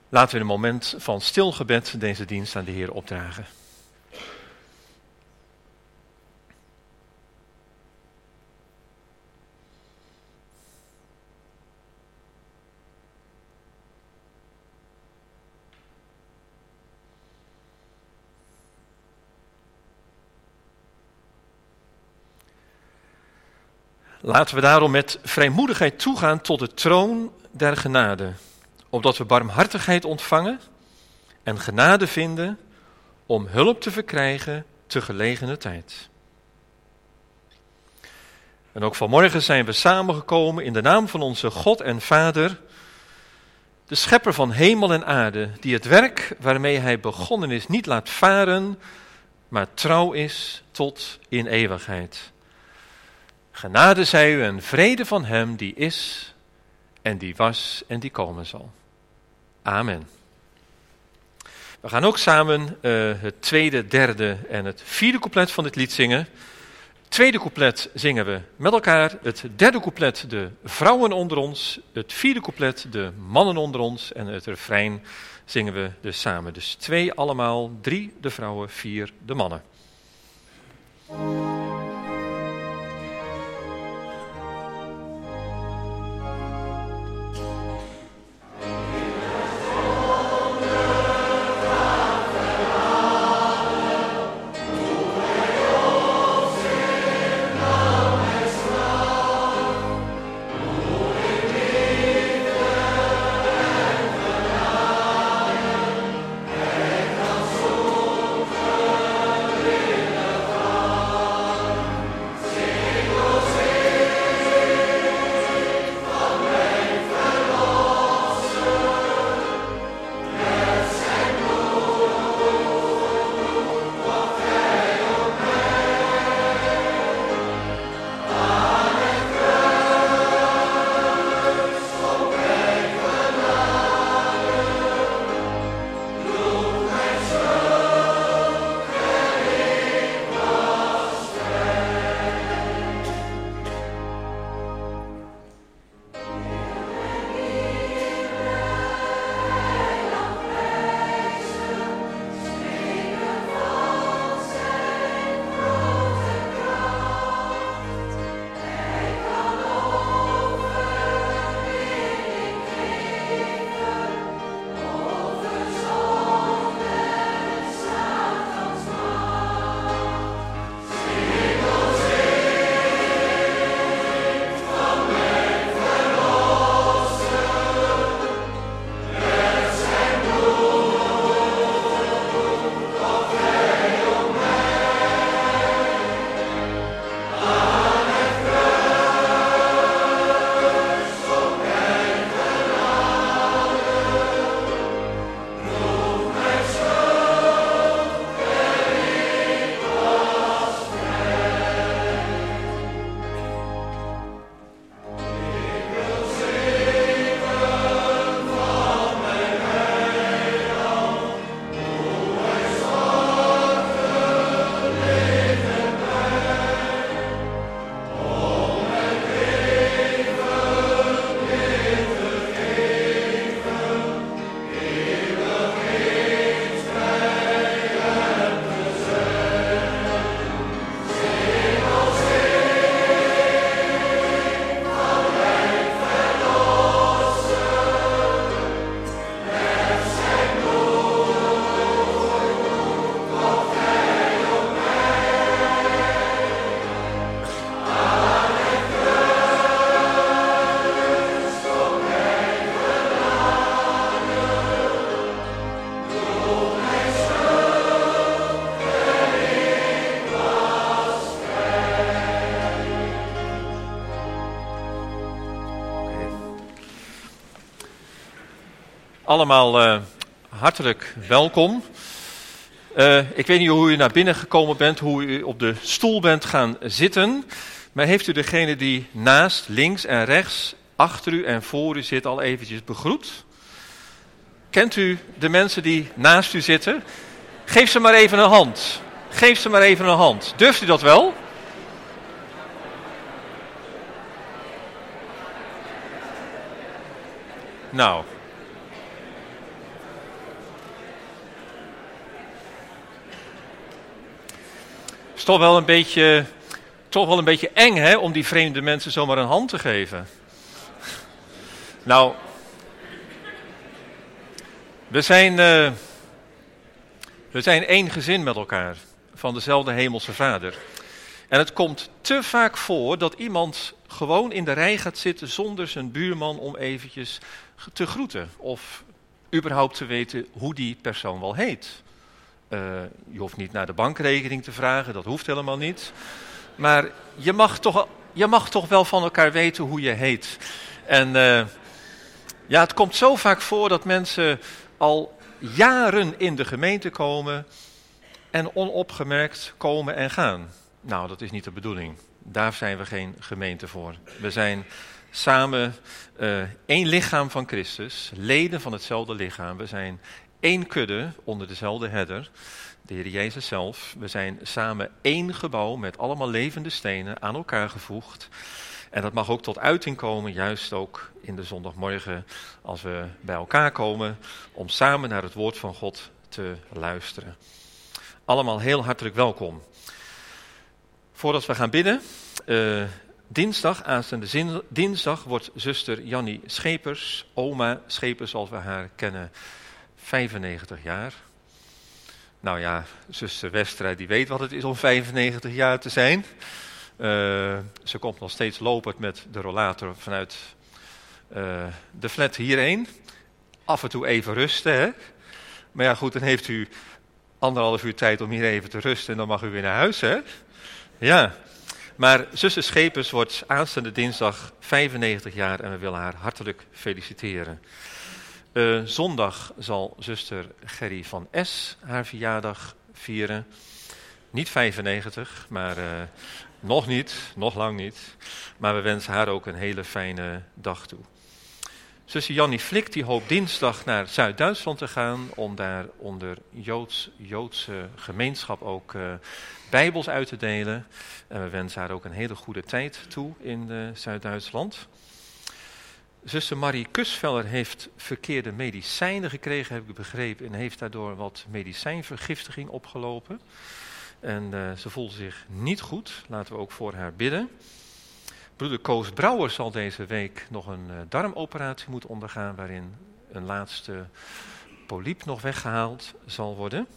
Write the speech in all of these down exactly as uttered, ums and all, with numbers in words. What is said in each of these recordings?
Laten we in een moment van stil gebed deze dienst aan de Heer opdragen. Laten we daarom met vrijmoedigheid toegaan tot de troon der genade, opdat we barmhartigheid ontvangen en genade vinden om hulp te verkrijgen te gelegene tijd. En ook vanmorgen zijn we samengekomen in de naam van onze God en Vader, de schepper van hemel en aarde, die het werk waarmee hij begonnen is niet laat varen, maar trouw is tot in eeuwigheid. Genade zij u en vrede van hem die is en die was en die komen zal. Amen. We gaan ook samen uh, het tweede, derde en het vierde couplet van dit lied zingen. Het tweede couplet zingen we met elkaar. Het derde couplet de vrouwen onder ons. Het vierde couplet de mannen onder ons. En het refrein zingen we dus samen. Dus twee allemaal, drie de vrouwen, vier de mannen. Allemaal uh, hartelijk welkom. Uh, ik weet niet hoe u naar binnen gekomen bent, hoe u op de stoel bent gaan zitten. Maar heeft u degene die naast, links en rechts, achter u en voor u zit al eventjes begroet? Kent u de mensen die naast u zitten? Geef ze maar even een hand. Geef ze maar even een hand. Durft u dat wel? Nou. toch wel een beetje, toch wel een beetje eng, hè, om die vreemde mensen zomaar een hand te geven. Nou, we zijn, uh, we zijn één gezin met elkaar, van dezelfde hemelse Vader. En het komt te vaak voor dat iemand gewoon in de rij gaat zitten zonder zijn buurman om eventjes te groeten. Of überhaupt te weten hoe die persoon wel heet. Uh, je hoeft niet naar de bankrekening te vragen, dat hoeft helemaal niet. Maar je mag toch, je mag toch wel van elkaar weten hoe je heet. En uh, ja, het komt zo vaak voor dat mensen al jaren in de gemeente komen en onopgemerkt komen en gaan. Nou, dat is niet de bedoeling. Daar zijn we geen gemeente voor. We zijn samen uh, één lichaam van Christus, leden van hetzelfde lichaam. We zijn één kudde onder dezelfde herder, de Heer Jezus zelf. We zijn samen één gebouw met allemaal levende stenen aan elkaar gevoegd. En dat mag ook tot uiting komen, juist ook in de zondagmorgen als we bij elkaar komen om samen naar het woord van God te luisteren. Allemaal heel hartelijk welkom. Voordat we gaan bidden, uh, dinsdag, aanstaande zin, dinsdag wordt zuster Jannie Schepers, oma Schepers zoals we haar kennen, vijfennegentig jaar. Nou ja, zuster Westra die weet wat het is om vijfennegentig jaar te zijn. Uh, ze komt nog steeds lopend met de rollator vanuit uh, de flat hierheen. Af en toe even rusten, hè. Maar ja goed, dan heeft u anderhalf uur tijd om hier even te rusten en dan mag u weer naar huis, hè. Ja, maar zuster Schepers wordt aanstaande dinsdag vijfennegentig jaar en we willen haar hartelijk feliciteren. Uh, zondag zal zuster Gerry van S. haar verjaardag vieren. Niet vijfennegentig, maar uh, nog niet, nog lang niet. Maar we wensen haar ook een hele fijne dag toe. Zuster Jannie Flik die hoopt dinsdag naar Zuid-Duitsland te gaan om daar onder Joods, Joodse gemeenschap ook uh, Bijbels uit te delen. En we wensen haar ook een hele goede tijd toe in uh, Zuid-Duitsland. Zuster Marie Kusveller heeft verkeerde medicijnen gekregen, heb ik begrepen, en heeft daardoor wat medicijnvergiftiging opgelopen. En uh, ze voelt zich niet goed, laten we ook voor haar bidden. Broeder Koos Brouwer zal deze week nog een uh, darmoperatie moeten ondergaan, waarin een laatste polyp nog weggehaald zal worden.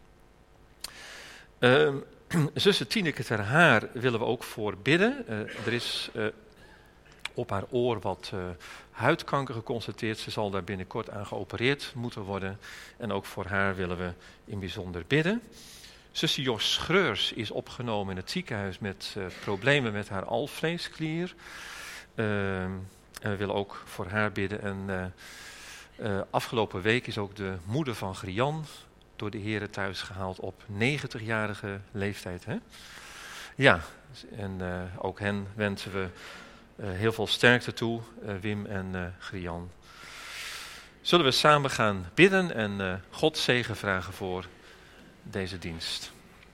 Uh, zuster Tineke ter Haar willen we ook voor bidden. Uh, er is uh, op haar oor wat uh, huidkanker geconstateerd. Ze zal daar binnenkort aan geopereerd moeten worden. En ook voor haar willen we in bijzonder bidden. Zuster Jos Schreurs is opgenomen in het ziekenhuis met uh, problemen met haar alvleesklier. Uh, en we willen ook voor haar bidden. En uh, uh, afgelopen week is ook de moeder van Grian door de Heere thuis gehaald op negentigjarige leeftijd. Hè? Ja, en uh, ook hen wensen we uh, heel veel sterkte toe, uh, Wim en uh, Grian. Zullen we samen gaan bidden en uh, God zegen vragen voor deze dienst.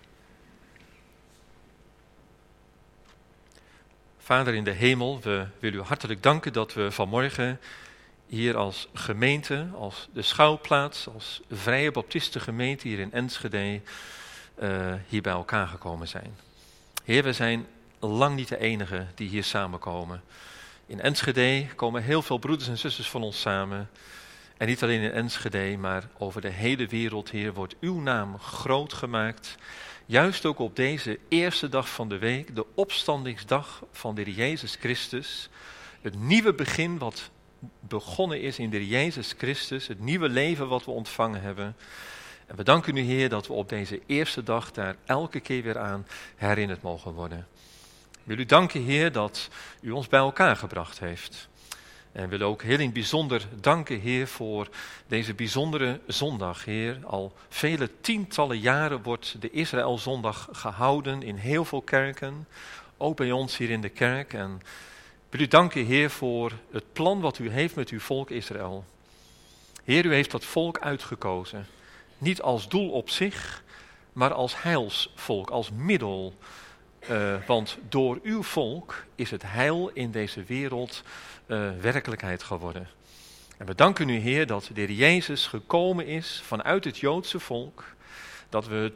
Vader in de hemel, we willen u hartelijk danken dat we vanmorgen hier als gemeente, als de schouwplaats, als Vrije Baptistengemeente hier in Enschede, uh, hier bij elkaar gekomen zijn. Heer, we zijn lang niet de enige die hier samenkomen. In Enschede komen heel veel broeders en zusters van ons samen. En niet alleen in Enschede, maar over de hele wereld, Heer, wordt uw naam groot gemaakt. Juist ook op deze eerste dag van de week, de opstandingsdag van de Heer Jezus Christus. Het nieuwe begin wat begonnen is in de Heer Jezus Christus, het nieuwe leven wat we ontvangen hebben. En we danken u, Heer, dat we op deze eerste dag daar elke keer weer aan herinnerd mogen worden. Ik wil u danken, Heer, dat u ons bij elkaar gebracht heeft. En we willen ook heel in het bijzonder danken, Heer, voor deze bijzondere zondag, Heer. Al vele tientallen jaren wordt de Israëlzondag gehouden in heel veel kerken, ook bij ons hier in de kerk. En ik wil u danken, Heer, voor het plan wat u heeft met uw volk Israël. Heer, u heeft dat volk uitgekozen, niet als doel op zich, maar als heilsvolk, als middel. Uh, want door uw volk is het heil in deze wereld uh, werkelijkheid geworden. En we danken u, Heer, dat de Heer Jezus gekomen is vanuit het Joodse volk. Dat we het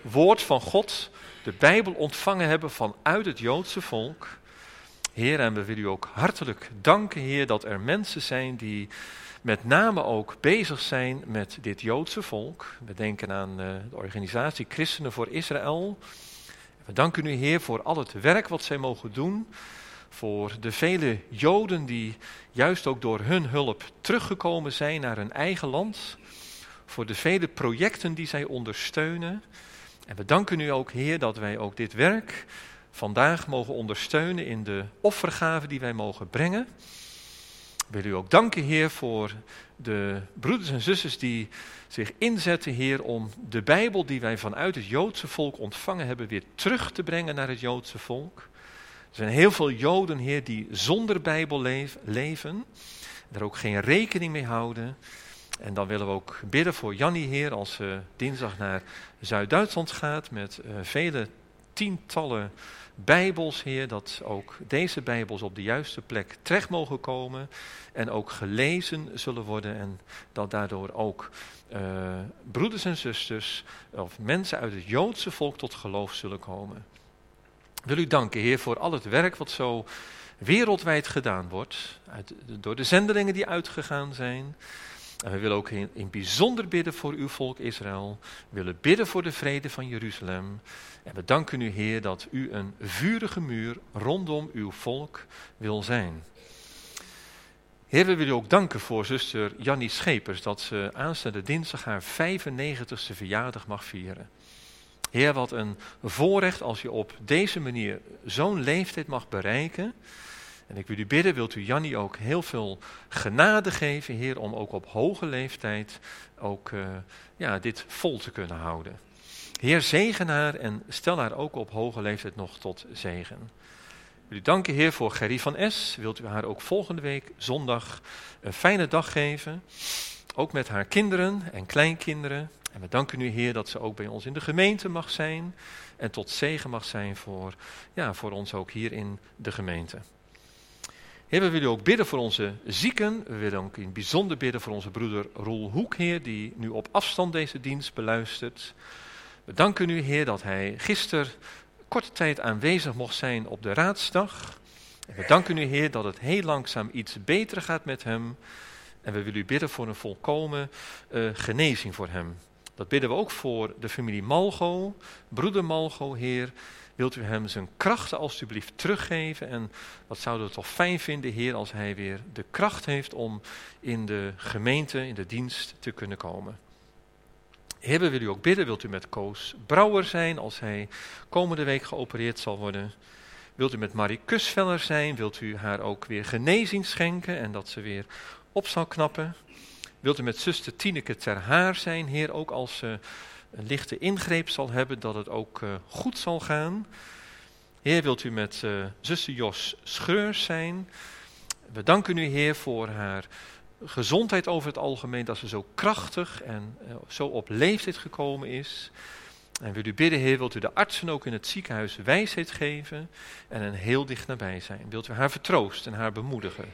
woord van God, de Bijbel ontvangen hebben vanuit het Joodse volk. Heer, en we willen u ook hartelijk danken, Heer, dat er mensen zijn die met name ook bezig zijn met dit Joodse volk. We denken aan uh, de organisatie Christenen voor Israël. We danken u, Heer, voor al het werk wat zij mogen doen. Voor de vele Joden die juist ook door hun hulp teruggekomen zijn naar hun eigen land. Voor de vele projecten die zij ondersteunen. En we danken u ook, Heer, dat wij ook dit werk vandaag mogen ondersteunen in de offergave die wij mogen brengen. Ik wil u ook danken, Heer, voor de broeders en zusters die zich inzetten, Heer, om de Bijbel die wij vanuit het Joodse volk ontvangen hebben weer terug te brengen naar het Joodse volk. Er zijn heel veel Joden, Heer, die zonder Bijbel leef, leven, daar ook geen rekening mee houden. En dan willen we ook bidden voor Jannie, Heer, als ze dinsdag naar Zuid-Duitsland gaat met uh, vele tientallen Bijbels, Heer, dat ook deze Bijbels op de juiste plek terecht mogen komen en ook gelezen zullen worden en dat daardoor ook uh, broeders en zusters of mensen uit het Joodse volk tot geloof zullen komen. Ik wil u danken, Heer, voor al het werk wat zo wereldwijd gedaan wordt, uit, door de zendelingen die uitgegaan zijn. En we willen ook in, in bijzonder bidden voor uw volk Israël. We willen bidden voor de vrede van Jeruzalem. En we danken u, Heer, dat u een vurige muur rondom uw volk wil zijn. Heer, we willen u ook danken voor zuster Jannie Schepers, dat ze aanstaande dinsdag haar vijfennegentigste verjaardag mag vieren. Heer, wat een voorrecht als je op deze manier zo'n leeftijd mag bereiken. En ik wil u bidden, wilt u Jannie ook heel veel genade geven, Heer, om ook op hoge leeftijd ook uh, ja, dit vol te kunnen houden. Heer, zegen haar en stel haar ook op hoge leeftijd nog tot zegen. Ik wil u danken, Heer, voor Gerrie van S. Wilt u haar ook volgende week zondag een fijne dag geven, ook met haar kinderen en kleinkinderen. En we danken u, Heer, dat ze ook bij ons in de gemeente mag zijn en tot zegen mag zijn voor, ja, voor ons ook hier in de gemeente. Heer, we willen ook bidden voor onze zieken. We willen ook in het bijzonder bidden voor onze broeder Roel Hoek, Heer, die nu op afstand deze dienst beluistert. We danken u, Heer, dat hij gisteren korte tijd aanwezig mocht zijn op de raadsdag. En we danken u, Heer, dat het heel langzaam iets beter gaat met hem. En we willen u bidden voor een volkomen uh, genezing voor hem. Dat bidden we ook voor de familie Malgo, broeder Malgo, Heer. Wilt u hem zijn krachten alstublieft teruggeven? En wat zouden we toch fijn vinden, Heer, als hij weer de kracht heeft om in de gemeente, in de dienst te kunnen komen. Heer, we willen u ook bidden, wilt u met Koos Brouwer zijn als hij komende week geopereerd zal worden? Wilt u met Marie Kusveller zijn? Wilt u haar ook weer genezing schenken en dat ze weer op zal knappen? Wilt u met zuster Tineke ter Haar zijn, Heer, ook als ze een lichte ingreep zal hebben, dat het ook uh, goed zal gaan? Heer, wilt u met uh, zuster Jos Schreurs zijn? We danken u, Heer, voor haar gezondheid over het algemeen, dat ze zo krachtig en uh, zo op leeftijd gekomen is. En wil u bidden, Heer, wilt u de artsen ook in het ziekenhuis wijsheid geven en een heel dicht nabij zijn. Wilt u haar vertroosten en haar bemoedigen.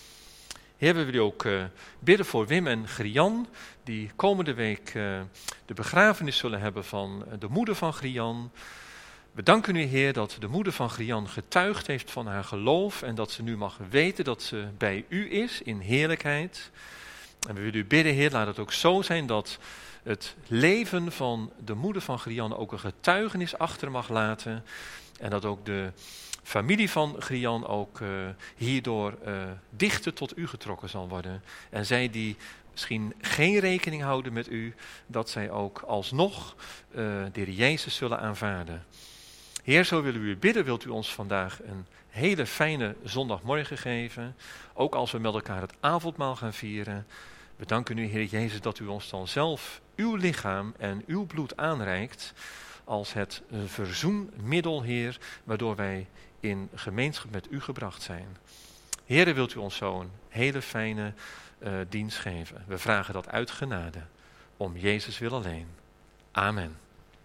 Heer, we willen ook uh, bidden voor Wim en Grian, die komende week uh, de begrafenis zullen hebben van uh, de moeder van Grian. We danken u, Heer, dat de moeder van Grian getuigd heeft van haar geloof en dat ze nu mag weten dat ze bij u is in heerlijkheid. En we willen u bidden, Heer, laat het ook zo zijn dat het leven van de moeder van Grian ook een getuigenis achter mag laten en dat ook de familie van Grian ook uh, hierdoor uh, dichter tot u getrokken zal worden. En zij die misschien geen rekening houden met u, dat zij ook alsnog uh, de Heer Jezus zullen aanvaarden. Heer, zo willen we u bidden, wilt u ons vandaag een hele fijne zondagmorgen geven, ook als we met elkaar het avondmaal gaan vieren. We danken u, Heer Jezus, dat u ons dan zelf uw lichaam en uw bloed aanreikt als het uh, verzoenmiddel, Heer, waardoor wij in gemeenschap met u gebracht zijn. Heere, wilt u ons zo een hele fijne uh, dienst geven. We vragen dat uit genade, om Jezus wil alleen. Amen.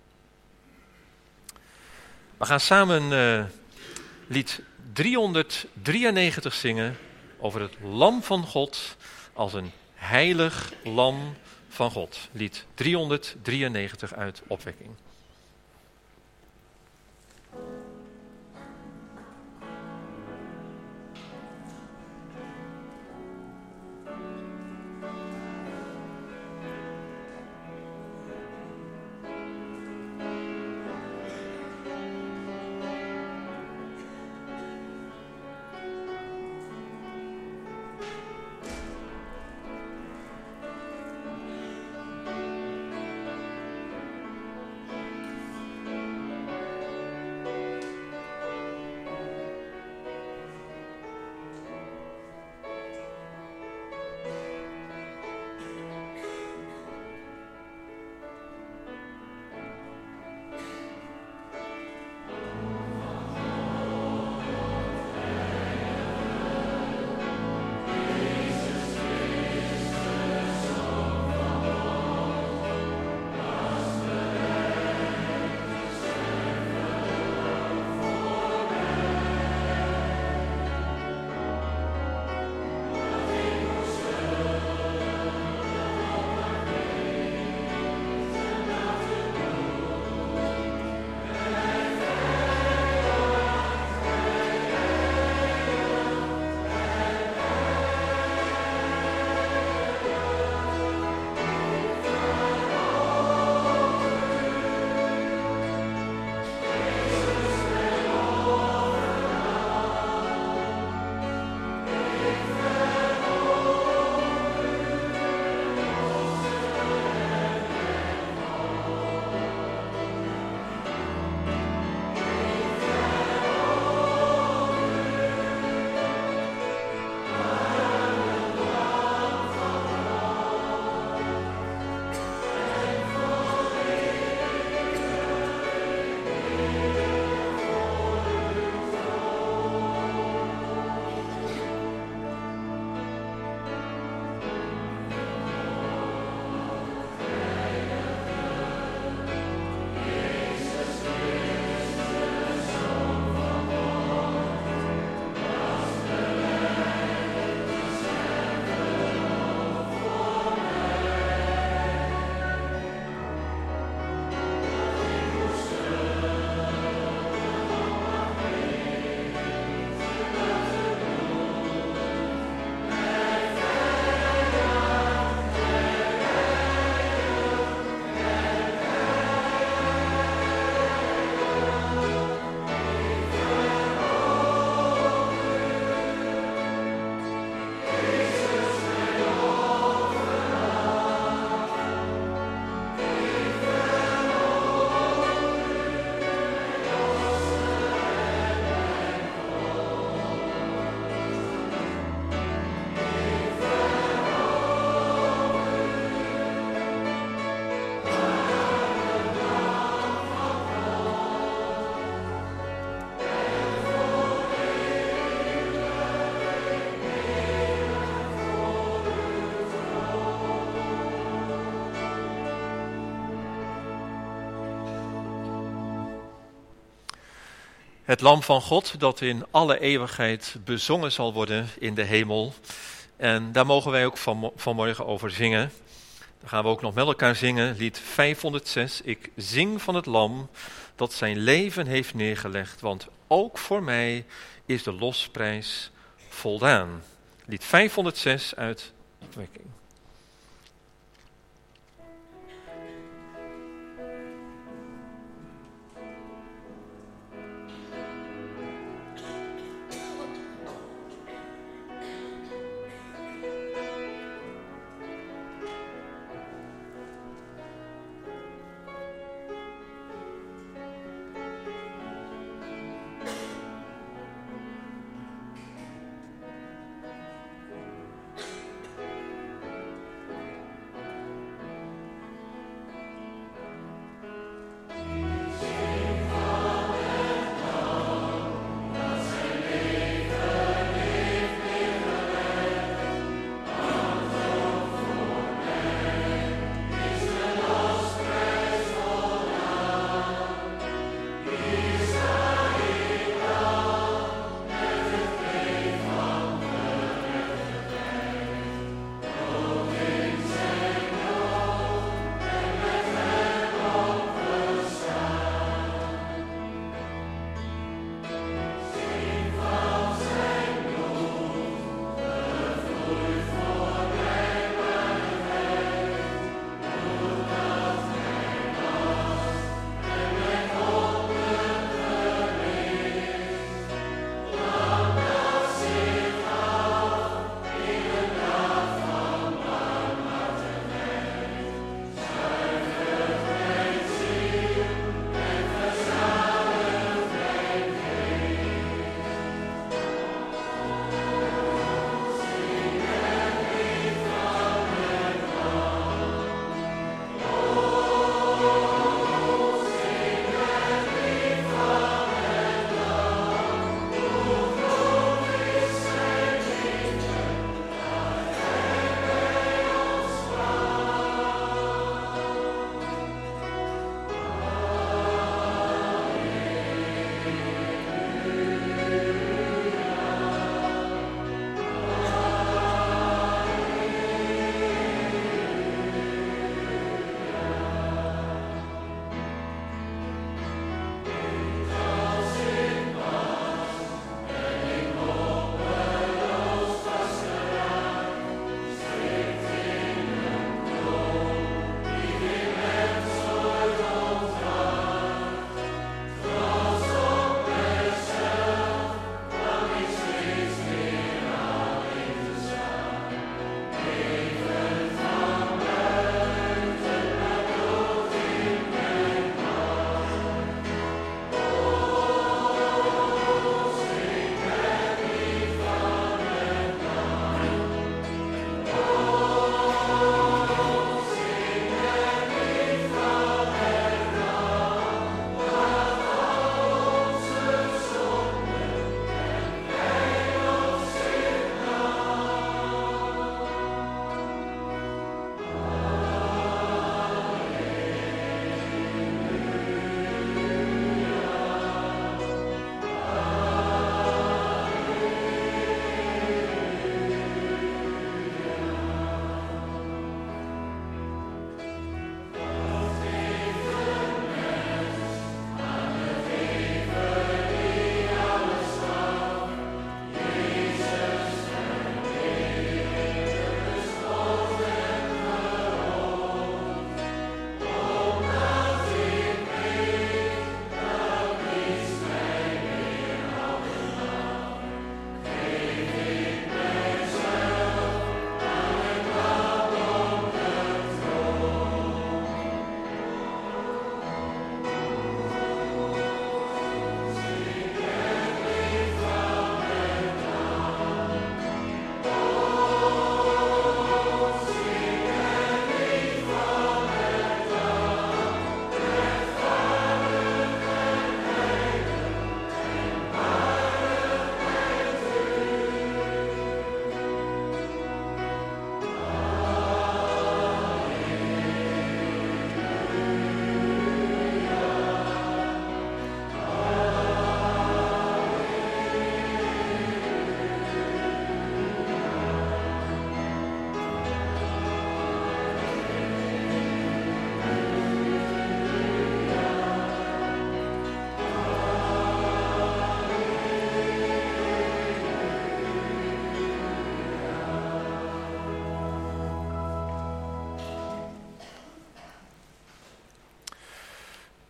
We gaan samen uh, lied driehonderddrieënnegentig zingen over het Lam van God als een heilig Lam van God. Lied driehonderddrieënnegentig uit Opwekking. Het lam van God dat in alle eeuwigheid bezongen zal worden in de hemel. En daar mogen wij ook van, vanmorgen over zingen. Dan gaan we ook nog met elkaar zingen, lied vijfhonderdzes. Ik zing van het lam dat zijn leven heeft neergelegd, want ook voor mij is de losprijs voldaan. Lied vijfhonderdzes uit Opwekking.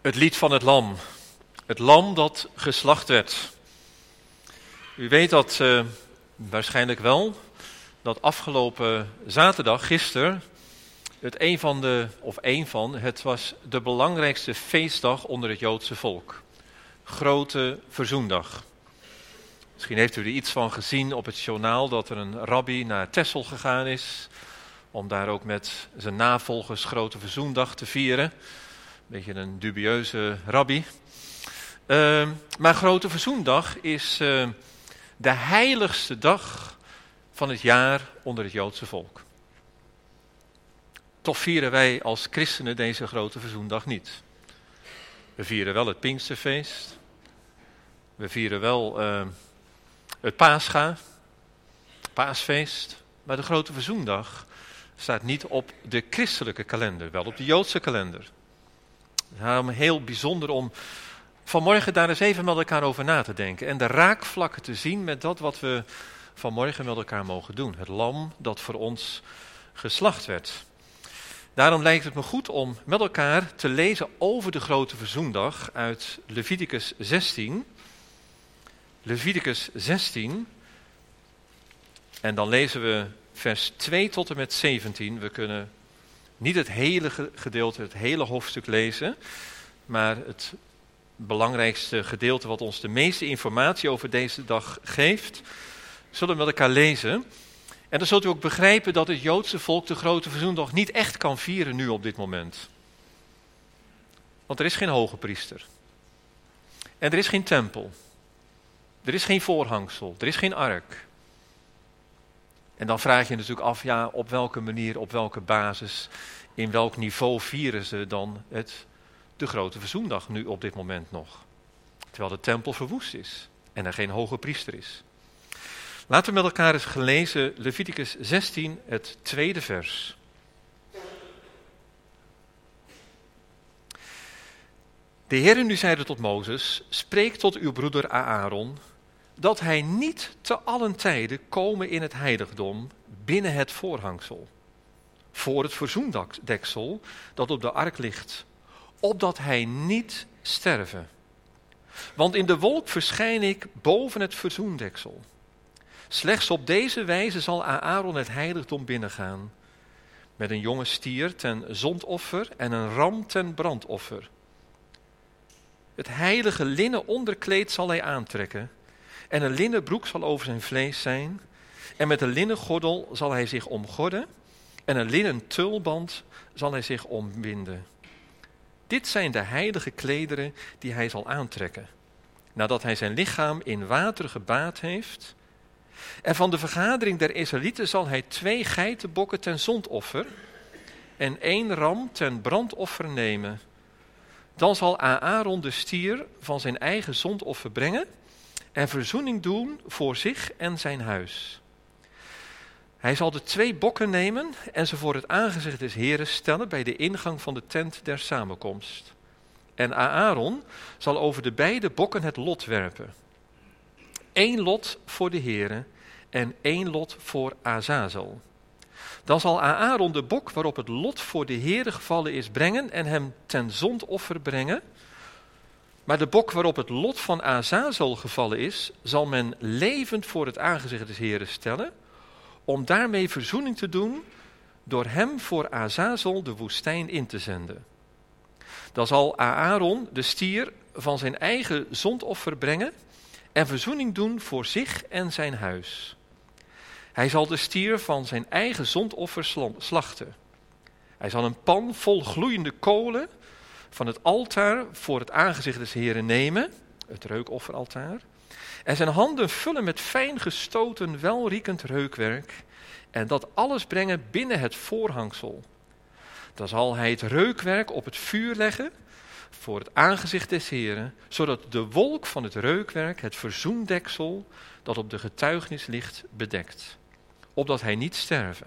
Het lied van het lam. Het lam dat geslacht werd. U weet dat uh, waarschijnlijk wel, dat afgelopen zaterdag, gisteren, het een van de, of een van, het was de belangrijkste feestdag onder het Joodse volk. Grote Verzoendag. Misschien heeft u er iets van gezien op het journaal dat er een rabbi naar Texel gegaan is, om daar ook met zijn navolgers Grote Verzoendag te vieren. Beetje een dubieuze rabbi. Uh, maar Grote Verzoendag is uh, de heiligste dag van het jaar onder het Joodse volk. Toch vieren wij als christenen deze Grote Verzoendag niet. We vieren wel het Pinksterfeest. We vieren wel uh, het Pascha, Paasfeest. Maar de Grote Verzoendag staat niet op de christelijke kalender, wel op de Joodse kalender. Daarom heel bijzonder om vanmorgen daar eens even met elkaar over na te denken. En de raakvlakken te zien met dat wat we vanmorgen met elkaar mogen doen. Het lam dat voor ons geslacht werd. Daarom lijkt het me goed om met elkaar te lezen over de Grote Verzoendag uit Leviticus zestien. Leviticus zestien. En dan lezen we vers twee tot en met zeventien. We kunnen niet het hele gedeelte, het hele hoofdstuk lezen, maar het belangrijkste gedeelte wat ons de meeste informatie over deze dag geeft, zullen we met elkaar lezen. En dan zult u ook begrijpen dat het Joodse volk de Grote Verzoendag niet echt kan vieren nu op dit moment. Want er is geen hoge priester. En er is geen tempel. Er is geen voorhangsel. Er is geen ark. En dan vraag je natuurlijk af, ja, op welke manier, op welke basis, in welk niveau vieren ze dan het, de Grote Verzoendag nu op dit moment nog? Terwijl de tempel verwoest is en er geen hoge priester is. Laten we met elkaar eens gelezen Leviticus zestien, het tweede vers. De Heere nu zeide tot Mozes, spreek tot uw broeder Aaron, dat hij niet te allen tijden komen in het heiligdom binnen het voorhangsel, voor het verzoendeksel dat op de ark ligt, opdat hij niet sterve. Want in de wolk verschijn ik boven het verzoendeksel. Slechts op deze wijze zal Aaron het heiligdom binnengaan, met een jonge stier ten zondoffer en een ram ten brandoffer. Het heilige linnen onderkleed zal hij aantrekken, en een linnen broek zal over zijn vlees zijn, en met een linnen gordel zal hij zich omgorden, en een linnen tulband zal hij zich ombinden. Dit zijn de heilige klederen die hij zal aantrekken, nadat hij zijn lichaam in water gebaad heeft. En van de vergadering der Israëlieten zal hij twee geitenbokken ten zondoffer en één ram ten brandoffer nemen. Dan zal Aaron de stier van zijn eigen zondoffer brengen en verzoening doen voor zich en zijn huis. Hij zal de twee bokken nemen en ze voor het aangezicht des Heeren stellen bij de ingang van de tent der samenkomst. En Aaron zal over de beide bokken het lot werpen. Eén lot voor de Heere en één lot voor Azazel. Dan zal Aaron de bok waarop het lot voor de Heere gevallen is brengen en hem ten zondoffer brengen. Maar de bok waarop het lot van Azazel gevallen is, zal men levend voor het aangezicht des Heeren stellen, om daarmee verzoening te doen door hem voor Azazel de woestijn in te zenden. Dan zal Aaron de stier van zijn eigen zondoffer brengen en verzoening doen voor zich en zijn huis. Hij zal de stier van zijn eigen zondoffer slachten. Hij zal een pan vol gloeiende kolen van het altaar voor het aangezicht des Heeren nemen, het reukofferaltaar, en zijn handen vullen met fijn gestoten, welriekend reukwerk, en dat alles brengen binnen het voorhangsel. Dan zal hij het reukwerk op het vuur leggen voor het aangezicht des Heeren, zodat de wolk van het reukwerk het verzoendeksel dat op de getuigenis ligt bedekt, opdat hij niet sterve.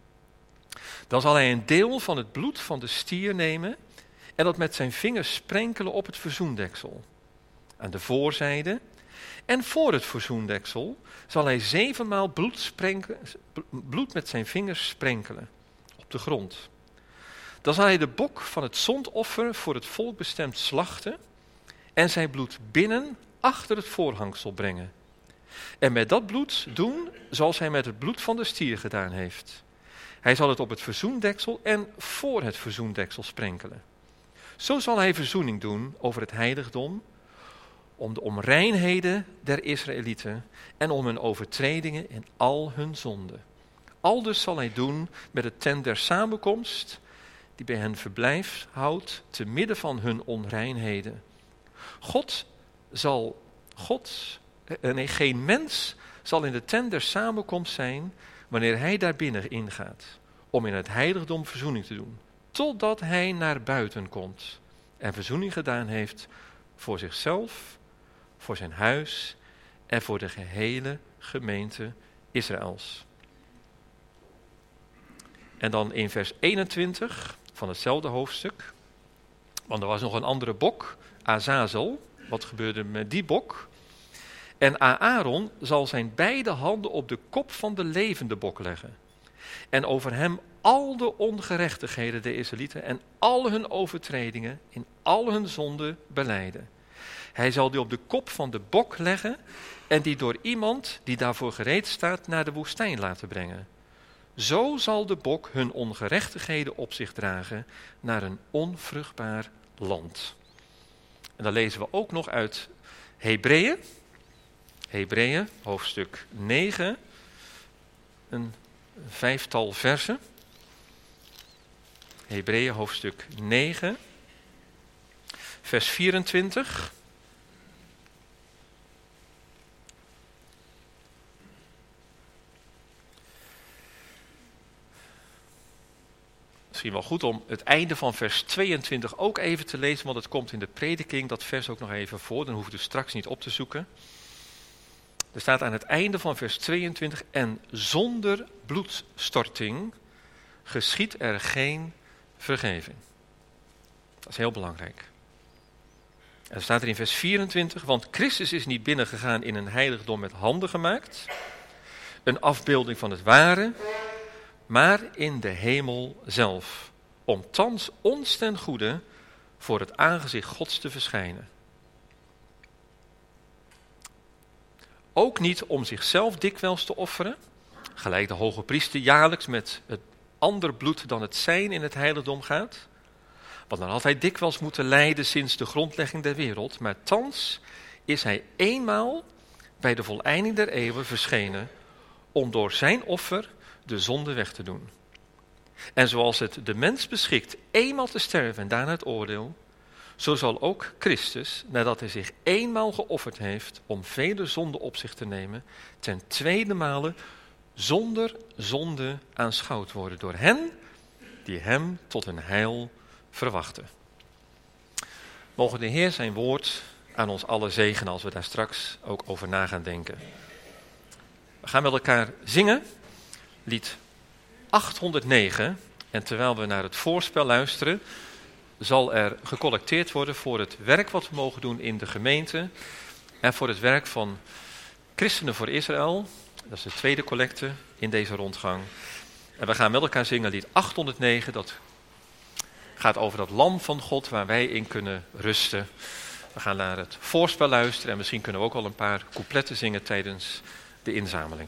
Dan zal hij een deel van het bloed van de stier nemen en dat met zijn vingers sprenkelen op het verzoendeksel. Aan de voorzijde en voor het verzoendeksel zal hij zevenmaal bloed, bloed met zijn vingers sprenkelen op de grond. Dan zal hij de bok van het zondoffer voor het volk bestemd slachten en zijn bloed binnen achter het voorhangsel brengen. En met dat bloed doen zoals hij met het bloed van de stier gedaan heeft. Hij zal het op het verzoendeksel en voor het verzoendeksel sprenkelen. Zo zal hij verzoening doen over het heiligdom, om de onreinheden der Israëlieten en om hun overtredingen en al hun zonden. Aldus zal hij doen met het tent der samenkomst, die bij hen verblijf houdt, te midden van hun onreinheden. God zal, God, nee, geen mens zal in de tent der samenkomst zijn, wanneer hij daar binnen ingaat, om in het heiligdom verzoening te doen, totdat hij naar buiten komt en verzoening gedaan heeft voor zichzelf, voor zijn huis en voor de gehele gemeente Israëls. En dan in vers eenentwintig van hetzelfde hoofdstuk, want er was nog een andere bok, Azazel. Wat gebeurde met die bok? En Aaron zal zijn beide handen op de kop van de levende bok leggen. En over hem al de ongerechtigheden der Israëlieten en al hun overtredingen in al hun zonden belijden. Hij zal die op de kop van de bok leggen en die door iemand die daarvoor gereed staat naar de woestijn laten brengen. Zo zal de bok hun ongerechtigheden op zich dragen naar een onvruchtbaar land. En dan lezen we ook nog uit Hebreeën. Hebreeën, hoofdstuk negen, een vijftal versen. Hebreeën, hoofdstuk negen, vers vierentwintig. Misschien wel goed om het einde van vers tweeëntwintig ook even te lezen, want het komt in de prediking dat vers ook nog even voor, dan hoef je het straks niet op te zoeken. Er staat aan het einde van vers tweeëntwintig, en zonder bloedstorting geschiedt er geen vergeving. Dat is heel belangrijk. En er staat er in vers vierentwintig, want Christus is niet binnengegaan in een heiligdom met handen gemaakt, een afbeelding van het ware, maar in de hemel zelf, om thans ons ten goede voor het aangezicht Gods te verschijnen. Ook niet om zichzelf dikwijls te offeren, gelijk de hoge priester jaarlijks met het ander bloed dan het zijn in het heiligdom gaat. Want dan had hij dikwijls moeten lijden sinds de grondlegging der wereld, maar thans is hij eenmaal bij de voleinding der eeuwen verschenen, om door zijn offer de zonde weg te doen. En zoals het de mens beschikt eenmaal te sterven en daarna het oordeel, zo zal ook Christus, nadat hij zich eenmaal geofferd heeft om vele zonden op zich te nemen, ten tweede male zonder zonde aanschouwd worden door hen die hem tot een heil verwachten. Mogen de Heer zijn woord aan ons allen zegenen als we daar straks ook over na gaan denken. We gaan met elkaar zingen, lied achthonderdnegen, en terwijl we naar het voorspel luisteren, zal er gecollecteerd worden voor het werk wat we mogen doen in de gemeente en voor het werk van Christenen voor Israël. Dat is de tweede collecte in deze rondgang. En we gaan met elkaar zingen lied achthonderdnegen, dat gaat over dat lam van God waar wij in kunnen rusten. We gaan naar het voorspel luisteren en misschien kunnen we ook al een paar coupletten zingen tijdens de inzameling.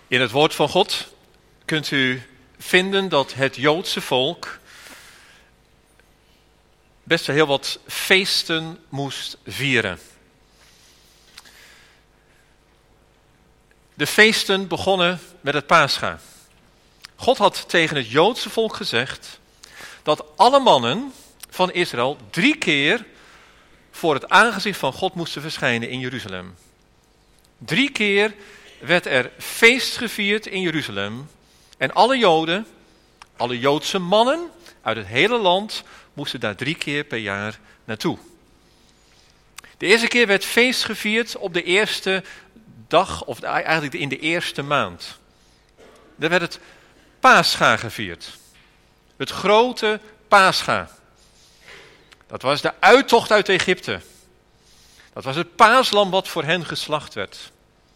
In het woord van God kunt u vinden dat het Joodse volk best wel heel wat feesten moest vieren. De feesten begonnen met het Pascha. God had tegen het Joodse volk gezegd dat alle mannen van Israël drie keer voor het aangezicht van God moesten verschijnen in Jeruzalem. Drie keer werd er feest gevierd in Jeruzalem. En alle Joden, alle Joodse mannen uit het hele land moesten daar drie keer per jaar naartoe. De eerste keer werd feest gevierd op de eerste dag, of eigenlijk in de eerste maand. Daar werd het Pascha gevierd. Het grote Pascha. Dat was de uittocht uit Egypte. Dat was het paaslam wat voor hen geslacht werd.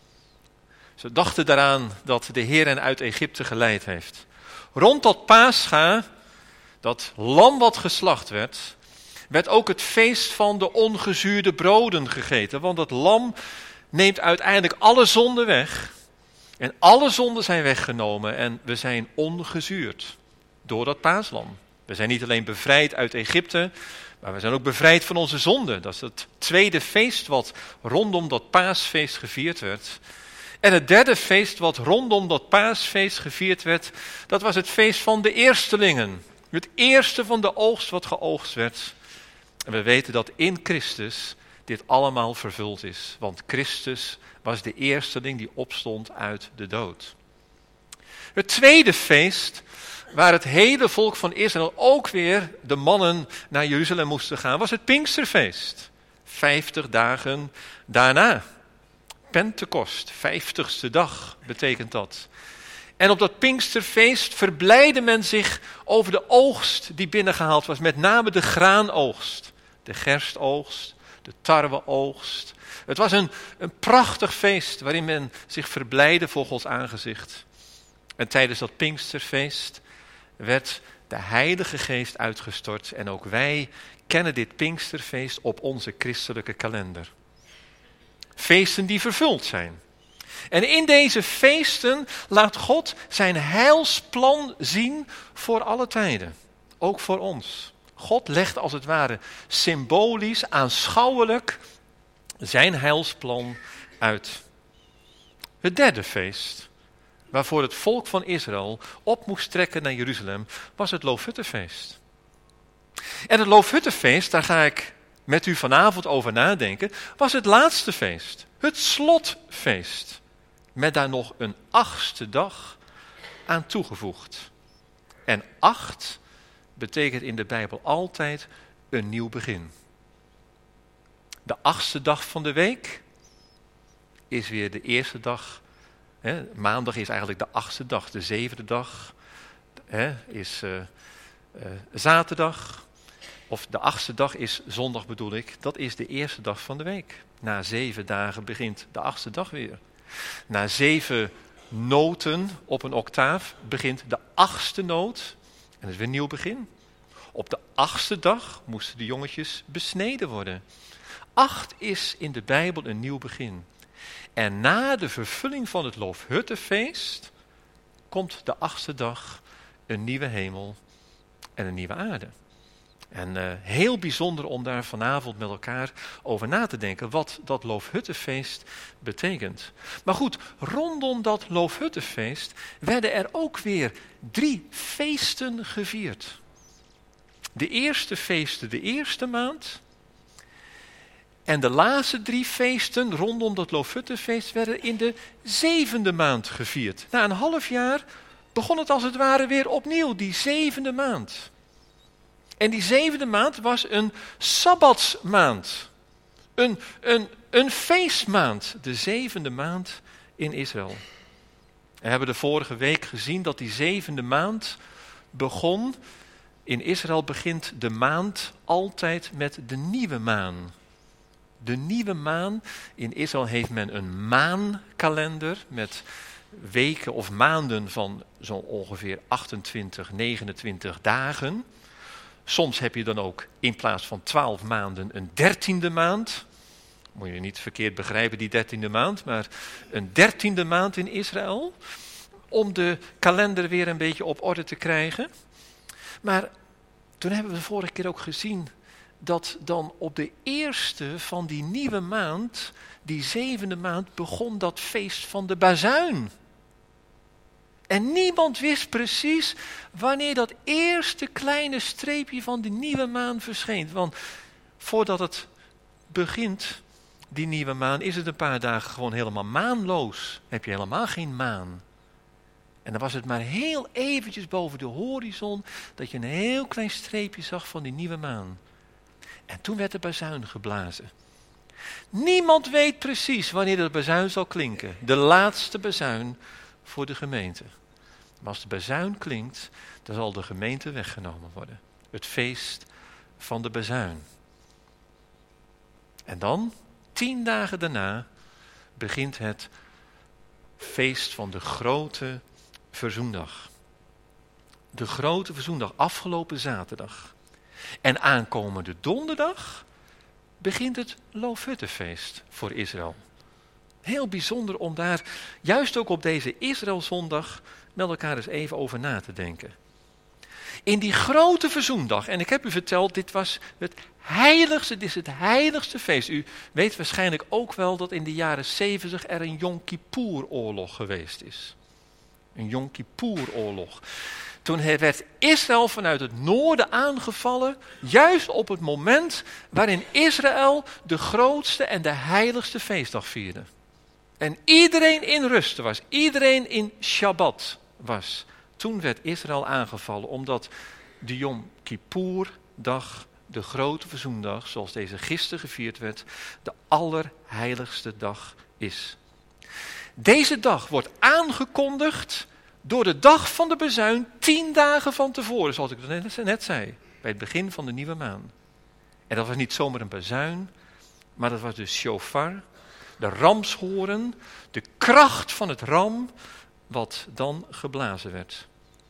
Ze dachten daaraan dat de Heer hen uit Egypte geleid heeft. Rond dat Pascha, dat lam wat geslacht werd, werd ook het feest van de ongezuurde broden gegeten. Want dat lam neemt uiteindelijk alle zonden weg. En alle zonden zijn weggenomen en we zijn ongezuurd door dat paaslam. We zijn niet alleen bevrijd uit Egypte, maar we zijn ook bevrijd van onze zonden. Dat is het tweede feest wat rondom dat paasfeest gevierd werd. En het derde feest wat rondom dat paasfeest gevierd werd, dat was het feest van de eerstelingen. Het eerste van de oogst wat geoogst werd. En we weten dat in Christus dit allemaal vervuld is. Want Christus was de eersteling die opstond uit de dood. Het tweede feest, waar het hele volk van Israël, ook weer de mannen naar Jeruzalem moesten gaan, was het Pinksterfeest. Vijftig dagen daarna. Pentekost, vijftigste dag betekent dat. En op dat Pinksterfeest verblijde men zich over de oogst die binnengehaald was. Met name de graanoogst, de gerstoogst, de tarweoogst. Het was een, een prachtig feest waarin men zich verblijde voor Gods aangezicht. En tijdens dat Pinksterfeest werd de Heilige Geest uitgestort. En ook wij kennen dit Pinksterfeest op onze christelijke kalender. Feesten die vervuld zijn. En in deze feesten laat God zijn heilsplan zien voor alle tijden. Ook voor ons. God legt als het ware symbolisch, aanschouwelijk zijn heilsplan uit. Het derde feest, waarvoor het volk van Israël op moest trekken naar Jeruzalem, was het Loofhuttenfeest. En het Loofhuttenfeest, daar ga ik met u vanavond over nadenken, was het laatste feest. Het slotfeest. Met daar nog een achtste dag aan toegevoegd. En acht betekent in de Bijbel altijd een nieuw begin. De achtste dag van de week is weer de eerste dag. Hè, maandag is eigenlijk de achtste dag. De zevende dag hè, is uh, uh, zaterdag. Of de achtste dag is zondag bedoel ik. Dat is de eerste dag van de week. Na zeven dagen begint de achtste dag weer. Na zeven noten op een octaaf begint de achtste noot. En dat is weer een nieuw begin. Op de achtste dag moesten de jongetjes besneden worden. Acht is in de Bijbel een nieuw begin. En na de vervulling van het Loofhuttenfeest komt de achtste dag een nieuwe hemel en een nieuwe aarde. En uh, heel bijzonder om daar vanavond met elkaar over na te denken wat dat Loofhuttenfeest betekent. Maar goed, rondom dat Loofhuttenfeest werden er ook weer drie feesten gevierd. De eerste feesten de eerste maand. En de laatste drie feesten rondom dat Loofhuttenfeest werden in de zevende maand gevierd. Na een half jaar begon het als het ware weer opnieuw, die zevende maand. En die zevende maand was een sabbatsmaand. Een, een, een feestmaand. De zevende maand in Israël. We hebben de vorige week gezien dat die zevende maand begon. In Israël begint de maand altijd met de nieuwe maan. De nieuwe maan. In Israël heeft men een maankalender met weken of maanden van zo ongeveer achtentwintig, negenentwintig dagen. Soms heb je dan ook in plaats van twaalf maanden een dertiende maand. moet je niet verkeerd begrijpen, die dertiende maand, maar een dertiende maand in Israël, om de kalender weer een beetje op orde te krijgen. Maar toen hebben we de vorige keer ook gezien dat dan op de eerste van die nieuwe maand, die zevende maand, begon dat feest van de bazuin. En niemand wist precies wanneer dat eerste kleine streepje van die nieuwe maan verscheen. Want voordat het begint, die nieuwe maan, is het een paar dagen gewoon helemaal maanloos. Heb je helemaal geen maan. En dan was het maar heel eventjes boven de horizon dat je een heel klein streepje zag van die nieuwe maan. En toen werd de bazuin geblazen. Niemand weet precies wanneer de bazuin zal klinken. De laatste bazuin voor de gemeente. Maar als de bazuin klinkt, dan zal de gemeente weggenomen worden. Het feest van de bazuin. En dan, tien dagen daarna, begint het feest van de grote verzoendag. De grote verzoendag, afgelopen zaterdag. En aankomende donderdag begint het Loofhuttenfeest voor Israël. Heel bijzonder om daar, juist ook op deze Israëlzondag, met elkaar eens even over na te denken. In die grote verzoendag, en ik heb u verteld, dit was het heiligste, dit is het heiligste feest. U weet waarschijnlijk ook wel dat in de jaren zeventig er een Yom Kippur-oorlog geweest is. Een Yom Kippur-oorlog. Toen werd Israël vanuit het noorden aangevallen, juist op het moment waarin Israël de grootste en de heiligste feestdag vierde. En iedereen in rust was, iedereen in Shabbat was. Toen werd Israël aangevallen, omdat de Yom Kippur-dag, de grote verzoendag, zoals deze gisteren gevierd werd, de allerheiligste dag is. Deze dag wordt aangekondigd door de dag van de bazuin tien dagen van tevoren, zoals ik het net zei, bij het begin van de nieuwe maan. En dat was niet zomaar een bazuin, maar dat was de shofar, de ramshoorn, de kracht van het ram, wat dan geblazen werd.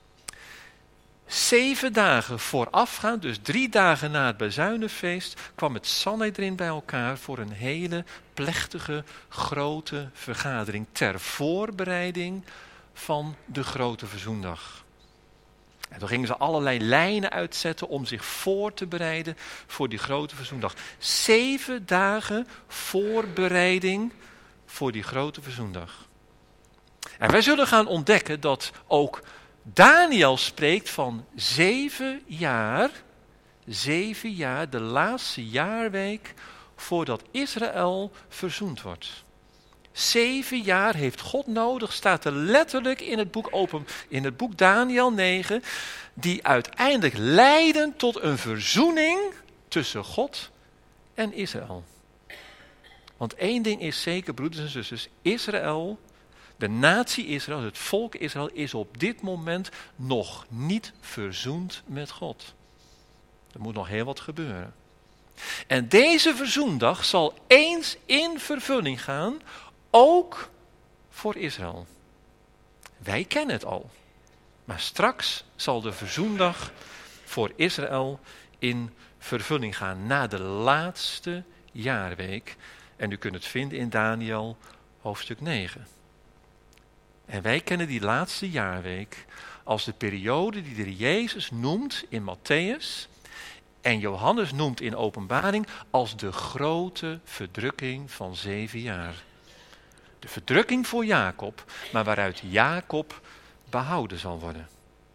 Zeven dagen voorafgaand, dus drie dagen na het bazuinenfeest, kwam het Sanhedrin bij elkaar voor een hele plechtige, grote vergadering ter voorbereiding van de grote verzoendag. En toen gingen ze allerlei lijnen uitzetten om zich voor te bereiden voor die grote verzoendag. Zeven dagen voorbereiding voor die grote verzoendag. En wij zullen gaan ontdekken dat ook Daniel spreekt van zeven jaar, zeven jaar, de laatste jaarweek voordat Israël verzoend wordt. Zeven jaar heeft God nodig, staat er letterlijk in het boek open, in het boek Daniel negen, die uiteindelijk leiden tot een verzoening tussen God en Israël. Want één ding is zeker, broeders en zusters, Israël, de natie Israël, het volk Israël, is op dit moment nog niet verzoend met God. Er moet nog heel wat gebeuren. En deze verzoendag zal eens in vervulling gaan, ook voor Israël. Wij kennen het al. Maar straks zal de verzoendag voor Israël in vervulling gaan, na de laatste jaarweek. En u kunt het vinden in Daniel hoofdstuk negen. En wij kennen die laatste jaarweek als de periode die de Jezus noemt in Matthäus en Johannes noemt in Openbaring als de grote verdrukking van zeven jaar. De verdrukking voor Jacob, maar waaruit Jacob behouden zal worden.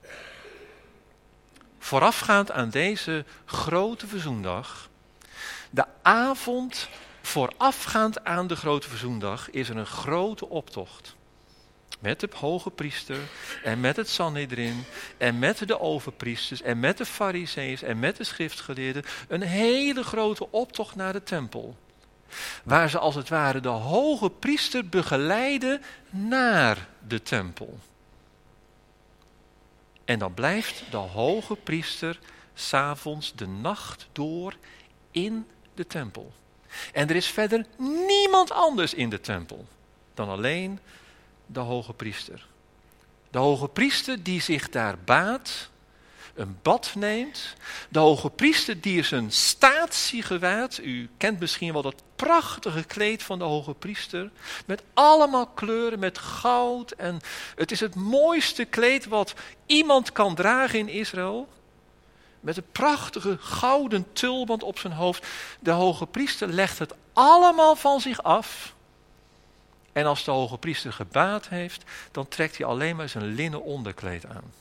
Voorafgaand aan deze grote verzoendag, de avond voorafgaand aan de grote verzoendag, is er een grote optocht. Met de hoge priester en met het Sanhedrin en met de overpriesters en met de farizeeërs en met de schriftgeleerden. Een hele grote optocht naar de tempel. Waar ze als het ware de hoge priester begeleiden naar de tempel. En dan blijft de hoge priester 's avonds de nacht door in de tempel. En er is verder niemand anders in de tempel dan alleen de hoge priester. De hoge priester die zich daar baat een bad neemt. De hoge priester die is een statiegewaad. U kent misschien wel dat prachtige kleed van de hoge priester. Met allemaal kleuren, met goud. En het is het mooiste kleed wat iemand kan dragen in Israël. Met een prachtige gouden tulband op zijn hoofd. De hoge priester legt het allemaal van zich af. En als de hoge priester gebaad heeft, dan trekt hij alleen maar zijn linnen onderkleed aan.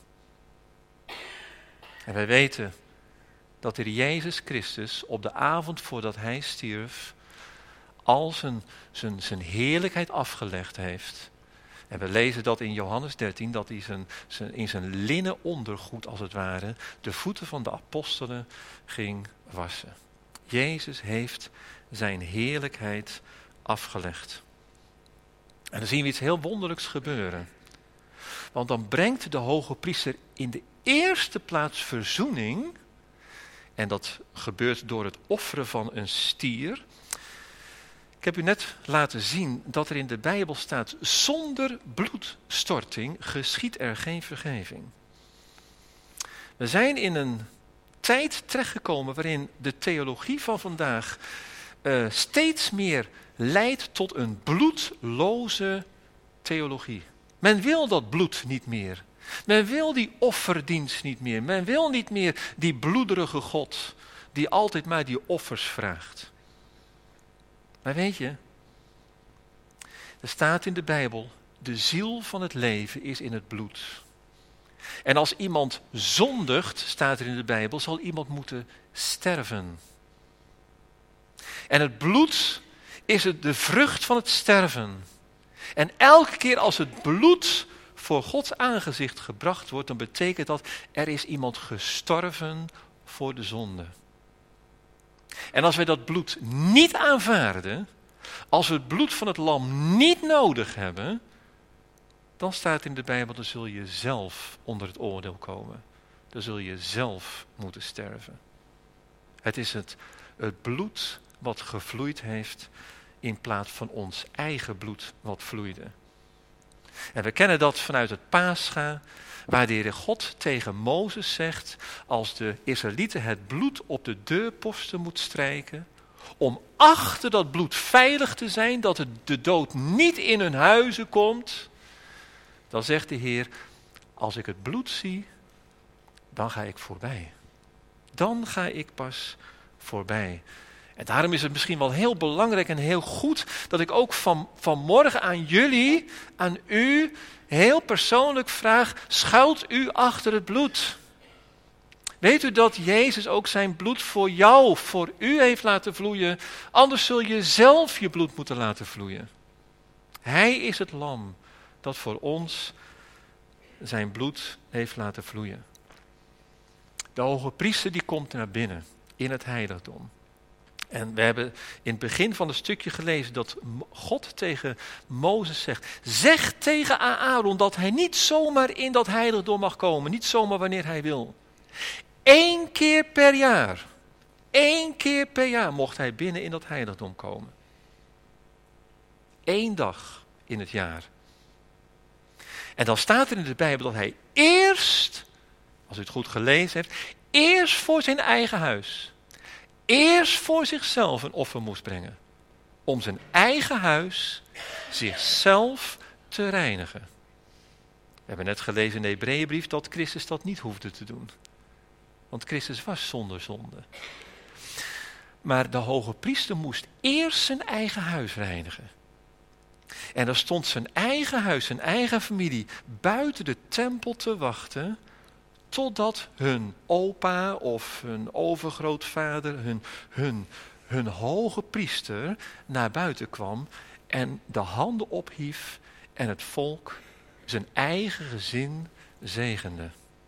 En wij weten dat de Jezus Christus op de avond voordat hij stierf, al zijn, zijn, zijn heerlijkheid afgelegd heeft. En we lezen dat in Johannes dertien, dat hij zijn, zijn, in zijn linnen ondergoed als het ware de voeten van de apostelen ging wassen. Jezus heeft zijn heerlijkheid afgelegd. En dan zien we iets heel wonderlijks gebeuren. Want dan brengt de hoge priester in de eerste plaats verzoening. En dat gebeurt door het offeren van een stier. Ik heb u net laten zien dat er in de Bijbel staat: zonder bloedstorting geschiedt er geen vergeving. We zijn in een tijd terechtgekomen waarin de theologie van vandaag uh, steeds meer leidt tot een bloedloze theologie. Men wil dat bloed niet meer. Men wil die offerdienst niet meer. Men wil niet meer die bloederige God die altijd maar die offers vraagt. Maar weet je, er staat in de Bijbel: de ziel van het leven is in het bloed. En als iemand zondigt, staat er in de Bijbel, zal iemand moeten sterven. En het bloed is het de vrucht van het sterven. En elke keer als het bloed voor Gods aangezicht gebracht wordt, dan betekent dat er is iemand gestorven voor de zonde. En als wij dat bloed niet aanvaarden, als we het bloed van het lam niet nodig hebben, dan staat in de Bijbel: dan zul je zelf onder het oordeel komen. Dan zul je zelf moeten sterven. Het is het, het bloed wat gevloeid heeft in plaats van ons eigen bloed wat vloeide. En we kennen dat vanuit het Pascha, waar de Heere God tegen Mozes zegt: als de Israëlieten het bloed op de deurposten moet strijken, om achter dat bloed veilig te zijn, dat het de dood niet in hun huizen komt, dan zegt de Heer: als ik het bloed zie, dan ga ik voorbij. Dan ga ik pas voorbij. En daarom is het misschien wel heel belangrijk en heel goed dat ik ook van, vanmorgen aan jullie, aan u, heel persoonlijk vraag: schuilt u achter het bloed? Weet u dat Jezus ook zijn bloed voor jou, voor u heeft laten vloeien? Anders zul je zelf je bloed moeten laten vloeien. Hij is het lam dat voor ons zijn bloed heeft laten vloeien. De hoge priester die komt naar binnen in het heiligdom. En we hebben in het begin van het stukje gelezen dat God tegen Mozes zegt: zeg tegen Aaron dat hij niet zomaar in dat heiligdom mag komen. Niet zomaar wanneer hij wil. Eén keer per jaar. Één keer per jaar mocht hij binnen in dat heiligdom komen. Eén dag in het jaar. En dan staat er in de Bijbel dat hij eerst, als u het goed gelezen heeft, eerst voor zijn eigen huis, eerst voor zichzelf een offer moest brengen. Om zijn eigen huis, zichzelf te reinigen. We hebben net gelezen in de Hebreeënbrief dat Christus dat niet hoefde te doen. Want Christus was zonder zonde. Maar de hoge priester moest eerst zijn eigen huis reinigen. En er stond zijn eigen huis, zijn eigen familie buiten de tempel te wachten, totdat hun opa of hun overgrootvader, hun, hun, hun hoge priester naar buiten kwam en de handen ophief en het volk, zijn eigen gezin, zegende.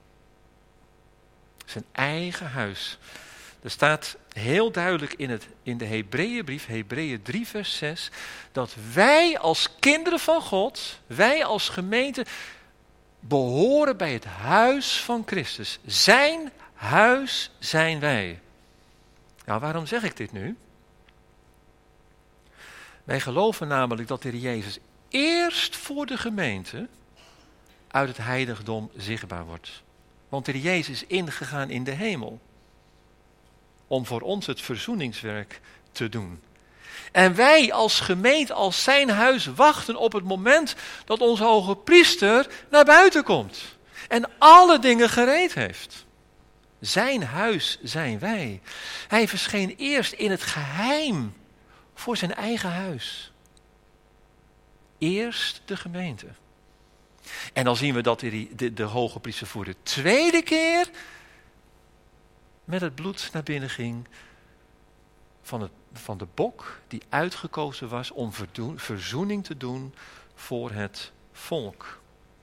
Zijn eigen huis. Er staat heel duidelijk in, het, in de Hebreeënbrief, Hebreeën drie vers zes, dat wij als kinderen van God, wij als gemeente, behoren bij het huis van Christus. Zijn huis zijn wij. Nou, waarom zeg ik dit nu? Wij geloven namelijk dat de Heer Jezus eerst voor de gemeente uit het heiligdom zichtbaar wordt. Want de Heer Jezus is ingegaan in de hemel. Om voor ons het verzoeningswerk te doen. En wij als gemeente, als zijn huis, wachten op het moment dat onze hoge priester naar buiten komt. En alle dingen gereed heeft. Zijn huis zijn wij. Hij verscheen eerst in het geheim voor zijn eigen huis. Eerst de gemeente. En dan zien we dat de, de, de hoge priester voor de tweede keer met het bloed naar binnen ging van, het, van de bok die uitgekozen was om verdoen, verzoening te doen voor het volk.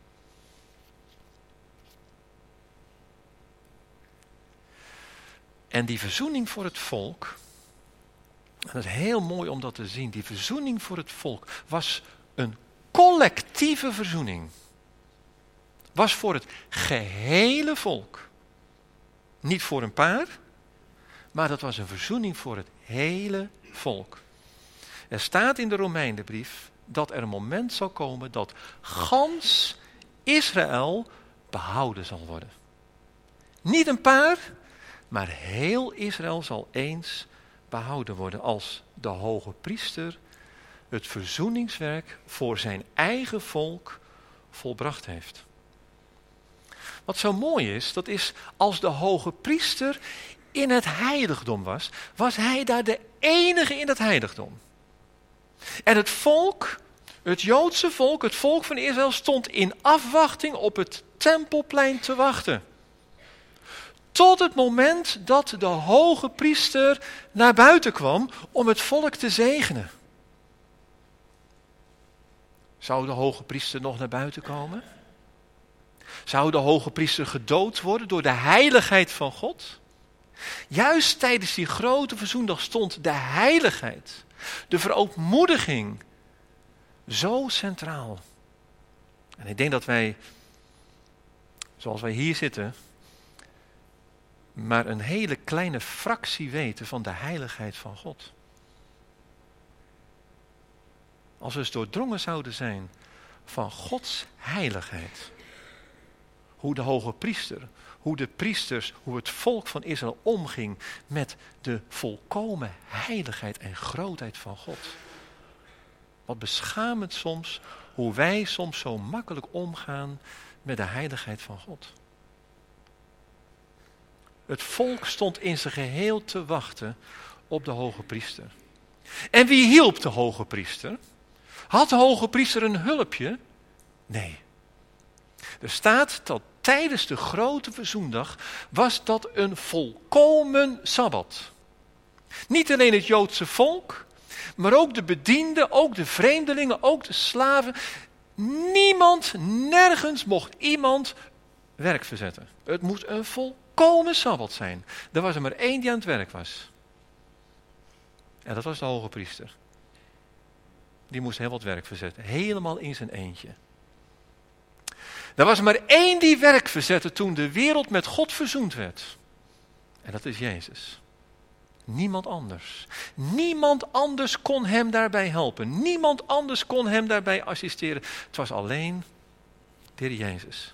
En die verzoening voor het volk, en dat is heel mooi om dat te zien, die verzoening voor het volk was een collectieve verzoening. Was voor het gehele volk. Niet voor een paar, maar dat was een verzoening voor het hele volk. Er staat in de Romeinenbrief dat er een moment zal komen dat gans Israël behouden zal worden. Niet een paar, maar heel Israël zal eens behouden worden als de hoge priester het verzoeningswerk voor zijn eigen volk volbracht heeft. Wat zo mooi is, dat is als de hoge priester in het heiligdom was, was hij daar de enige in het heiligdom. En het volk, het Joodse volk, het volk van Israël stond in afwachting op het tempelplein te wachten. Tot het moment dat de hoge priester naar buiten kwam om het volk te zegenen. Zou de hoge priester nog naar buiten komen? Zou de hoge priester gedood worden door de heiligheid van God? Juist tijdens die grote verzoendag stond de heiligheid, de verootmoediging, zo centraal. En ik denk dat wij, zoals wij hier zitten, maar een hele kleine fractie weten van de heiligheid van God. Als we eens doordrongen zouden zijn van Gods heiligheid. Hoe de hoge priester, hoe de priesters, hoe het volk van Israël omging met de volkomen heiligheid en grootheid van God. Wat beschamend soms, hoe wij soms zo makkelijk omgaan met de heiligheid van God. Het volk stond in zijn geheel te wachten op de hoge priester. En wie hielp de hoge priester? Had de hoge priester een hulpje? Nee. Er staat dat tijdens de grote verzoendag was dat een volkomen sabbat. Niet alleen het Joodse volk, maar ook de bedienden, ook de vreemdelingen, ook de slaven. Niemand, nergens mocht iemand werk verzetten. Het moest een volkomen sabbat zijn. Er was er maar één die aan het werk was. En dat was de hoge priester. Die moest heel wat werk verzetten. Helemaal in zijn eentje. Er was maar één die werk verzette toen de wereld met God verzoend werd. En dat is Jezus. Niemand anders. Niemand anders kon hem daarbij helpen. Niemand anders kon hem daarbij assisteren. Het was alleen de Heer Jezus.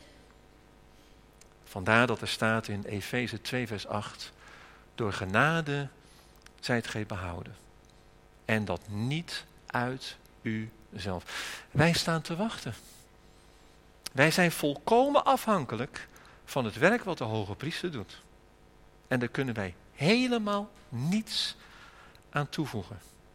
Vandaar dat er staat in Efeze twee vers acht. Door genade zijt gij behouden. En dat niet uit uzelf. Wij staan te wachten. Wij zijn volkomen afhankelijk van het werk wat de hoge priester doet. En daar kunnen wij helemaal niets aan toevoegen.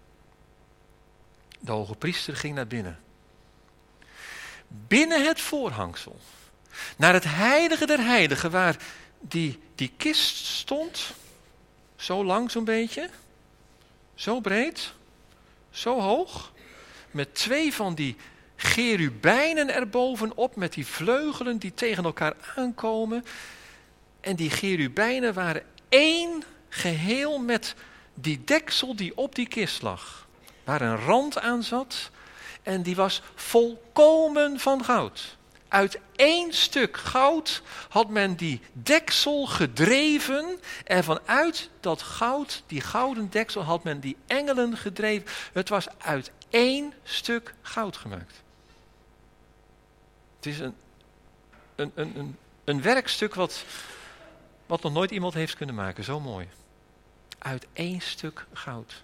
De hoge priester ging naar binnen. Binnen het voorhangsel. Naar het heilige der heiligen waar die, die kist stond. Zo lang zo'n beetje. Zo breed. Zo hoog. Met twee van die cherubijnen erbovenop met die vleugelen die tegen elkaar aankomen. En die cherubijnen waren één geheel met die deksel die op die kist lag. Waar een rand aan zat en die was volkomen van goud. Uit één stuk goud had men die deksel gedreven en vanuit dat goud, die gouden deksel, had men die engelen gedreven. Het was uit één stuk goud gemaakt. Het is een, een, een, een Een werkstuk wat, wat nog nooit iemand heeft kunnen maken. Zo mooi. Uit één stuk goud.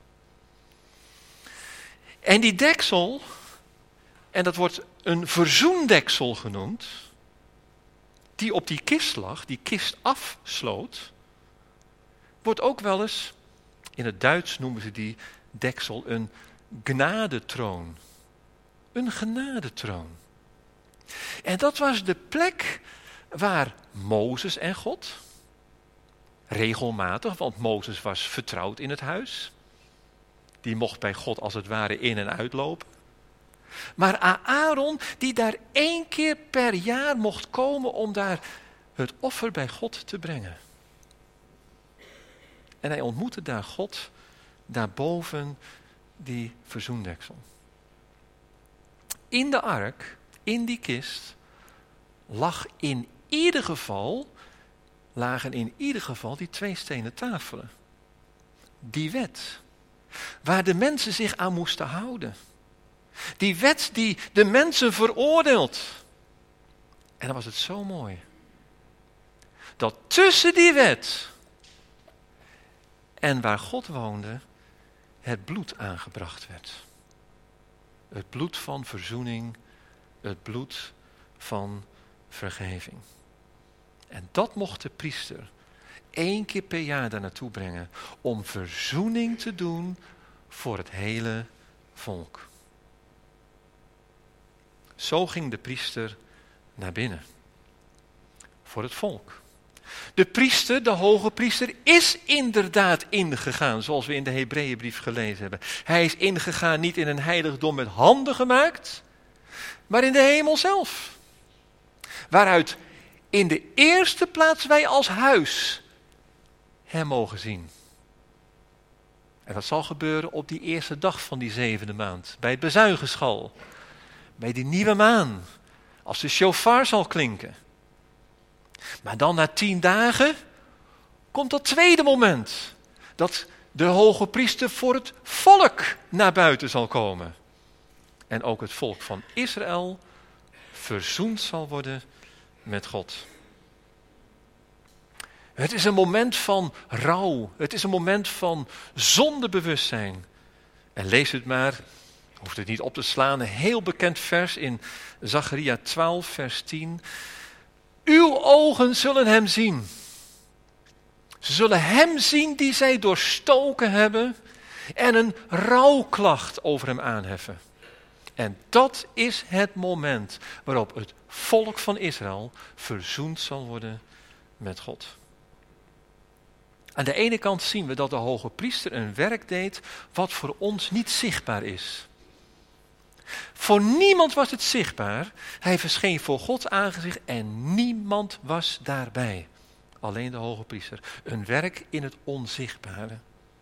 En die deksel, en dat wordt een verzoendeksel genoemd, die op die kist lag, die kist afsloot, wordt ook wel eens, in het Duits noemen ze die deksel een gnadetroon. Een genadetroon. En dat was de plek waar Mozes en God, regelmatig, want Mozes was vertrouwd in het huis, die mocht bij God als het ware in en uitlopen. Maar Aaron, die daar één keer per jaar mocht komen om daar het offer bij God te brengen. En hij ontmoette daar God, daarboven die verzoendeksel. In de ark, in die kist, lag in ieder geval, lagen in ieder geval die twee stenen tafelen. Die wet, waar de mensen zich aan moesten houden. Die wet die de mensen veroordeelt. En dan was het zo mooi. Dat tussen die wet en waar God woonde, het bloed aangebracht werd. Het bloed van verzoening, het bloed van vergeving. En dat mocht de priester één keer per jaar daar naartoe brengen, om verzoening te doen voor het hele volk. Zo ging de priester naar binnen. Voor het volk. De priester, de hoge priester, is inderdaad ingegaan, zoals we in de Hebreeënbrief gelezen hebben. Hij is ingegaan niet in een heiligdom met handen gemaakt, maar in de hemel zelf. Waaruit in de eerste plaats wij als huis hem mogen zien. En dat zal gebeuren op die eerste dag van die zevende maand, bij het bezuigenschal. Bij die nieuwe maan, als de shofar zal klinken. Maar dan na tien dagen komt dat tweede moment. Dat de hoge priester voor het volk naar buiten zal komen. En ook het volk van Israël verzoend zal worden met God. Het is een moment van rouw. Het is een moment van zondebewustzijn. En lees het maar. Hoeft het niet op te slaan, een heel bekend vers in Zacharia twaalf, vers tien. Uw ogen zullen hem zien. Ze zullen hem zien die zij doorstoken hebben en een rouwklacht over hem aanheffen. En dat is het moment waarop het volk van Israël verzoend zal worden met God. Aan de ene kant zien we dat de hoge priester een werk deed wat voor ons niet zichtbaar is. Voor niemand was het zichtbaar. Hij verscheen voor Gods aangezicht en niemand was daarbij. Alleen de hoge priester. Een werk in het onzichtbare.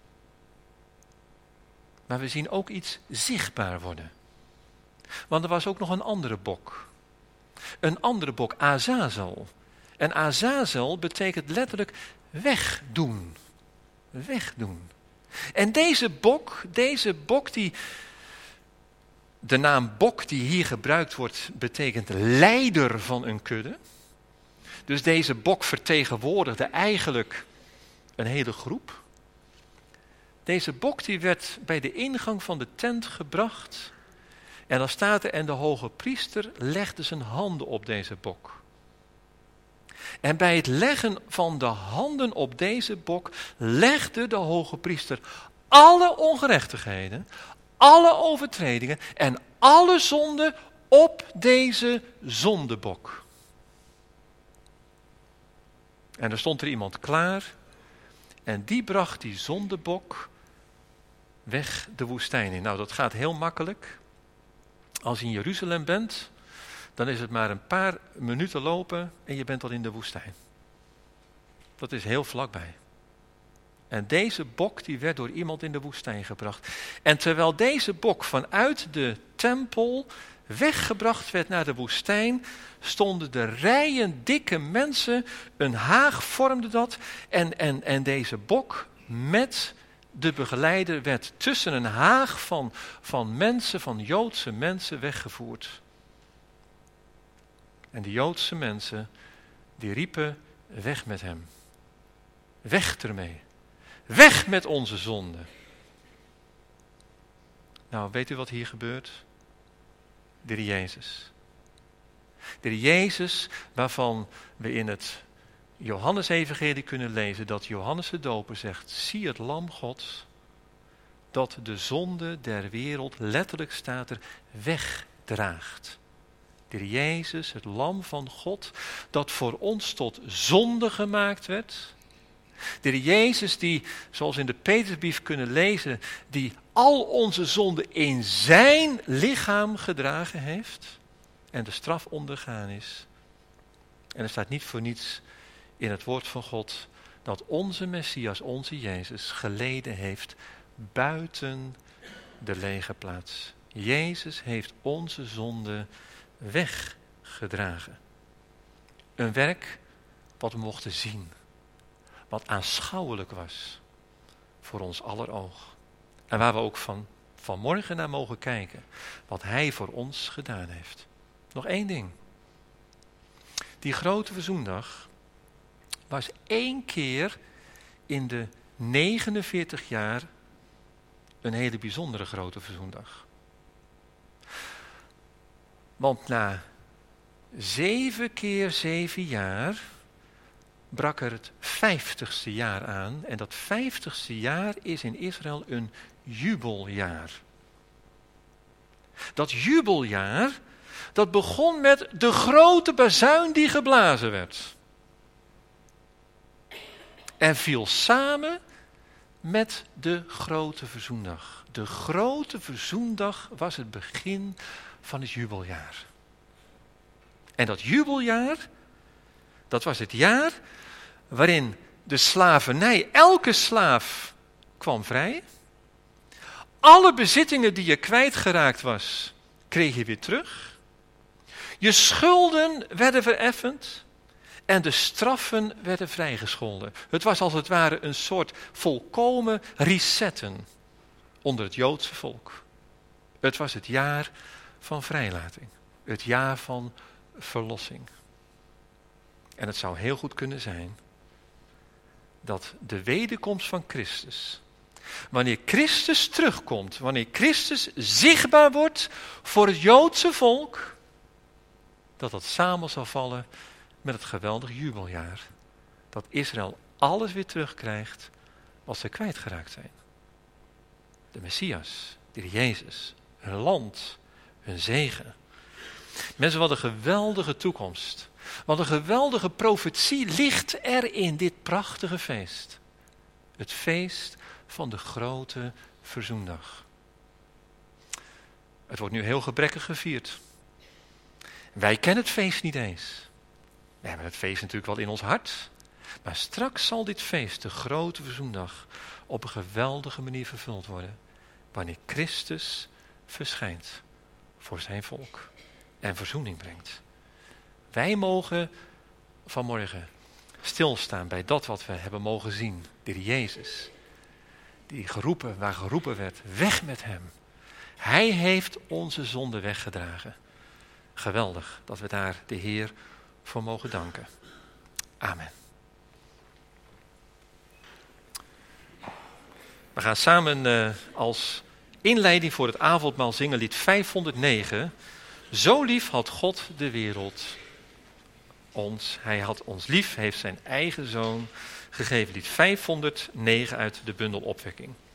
Maar we zien ook iets zichtbaar worden. Want er was ook nog een andere bok. Een andere bok, Azazel. En Azazel betekent letterlijk wegdoen. Wegdoen. En deze bok, deze bok die... De naam bok die hier gebruikt wordt, betekent leider van een kudde. Dus deze bok vertegenwoordigde eigenlijk een hele groep. Deze bok die werd bij de ingang van de tent gebracht. En dan staat er, en de hoge priester legde zijn handen op deze bok. En bij het leggen van de handen op deze bok legde de hoge priester alle ongerechtigheden, alle overtredingen en alle zonden op deze zondebok. En er stond er iemand klaar en die bracht die zondebok weg de woestijn in. Nou, dat gaat heel makkelijk. Als je in Jeruzalem bent, dan is het maar een paar minuten lopen en je bent al in de woestijn. Dat is heel vlakbij. En deze bok die werd door iemand in de woestijn gebracht. En terwijl deze bok vanuit de tempel weggebracht werd naar de woestijn, stonden de rijen dikke mensen, een haag vormde dat. En, en, en deze bok met de begeleider werd tussen een haag van, van mensen, van Joodse mensen weggevoerd. En de Joodse mensen, die riepen, weg met hem. Weg ermee. Weg met onze zonde. Nou, weet u wat hier gebeurt? De Heer Jezus. De Heer Jezus, waarvan we in het Johannes-evangelie kunnen lezen dat Johannes de Doper zegt, zie het lam Gods, dat de zonde der wereld, letterlijk staat er, wegdraagt. De Heer Jezus, het lam van God, dat voor ons tot zonde gemaakt werd. De Heer Jezus die, zoals we in de Petrusbrief kunnen lezen, die al onze zonden in zijn lichaam gedragen heeft en de straf ondergaan is. En er staat niet voor niets in het woord van God dat onze Messias, onze Jezus, geleden heeft buiten de lege plaats. Jezus heeft onze zonde weggedragen. Een werk wat we mochten zien. Wat aanschouwelijk was voor ons aller oog. En waar we ook van, vanmorgen naar mogen kijken. Wat hij voor ons gedaan heeft. Nog één ding. Die grote verzoendag was één keer in de negenenveertig jaar een hele bijzondere grote verzoendag. Want na zeven keer zeven jaar brak er het vijftigste jaar aan. En dat vijftigste jaar is in Israël een jubeljaar. Dat jubeljaar, dat begon met de grote bazuin die geblazen werd. En viel samen met de grote verzoendag. De grote verzoendag was het begin van het jubeljaar. En dat jubeljaar, dat was het jaar waarin de slavernij, elke slaaf kwam vrij. Alle bezittingen die je kwijtgeraakt was, kreeg je weer terug. Je schulden werden vereffend en de straffen werden vrijgescholden. Het was als het ware een soort volkomen resetten onder het Joodse volk. Het was het jaar van vrijlating, het jaar van verlossing. En het zou heel goed kunnen zijn dat de wederkomst van Christus, wanneer Christus terugkomt, wanneer Christus zichtbaar wordt voor het Joodse volk, dat dat samen zal vallen met het geweldige jubeljaar. Dat Israël alles weer terugkrijgt wat ze kwijtgeraakt zijn. De Messias, de Heer Jezus, hun land, hun zegen. Mensen, wat een geweldige toekomst. Wat een geweldige profetie ligt er in dit prachtige feest. Het feest van de grote verzoendag. Het wordt nu heel gebrekkig gevierd. Wij kennen het feest niet eens. We hebben het feest natuurlijk wel in ons hart. Maar straks zal dit feest, de grote verzoendag, op een geweldige manier vervuld worden. Wanneer Christus verschijnt voor zijn volk en verzoening brengt. Wij mogen vanmorgen stilstaan bij dat wat we hebben mogen zien. De Heer Jezus, die geroepen, waar geroepen werd, weg met hem. Hij heeft onze zonde weggedragen. Geweldig dat we daar de Heer voor mogen danken. Amen. We gaan samen uh, als inleiding voor het avondmaal zingen lied vijfhonderdnegen. Zo lief had God de wereld ons. Hij had ons lief, heeft zijn eigen zoon gegeven. Lied vijfhonderdnegen uit de bundel Opwekking.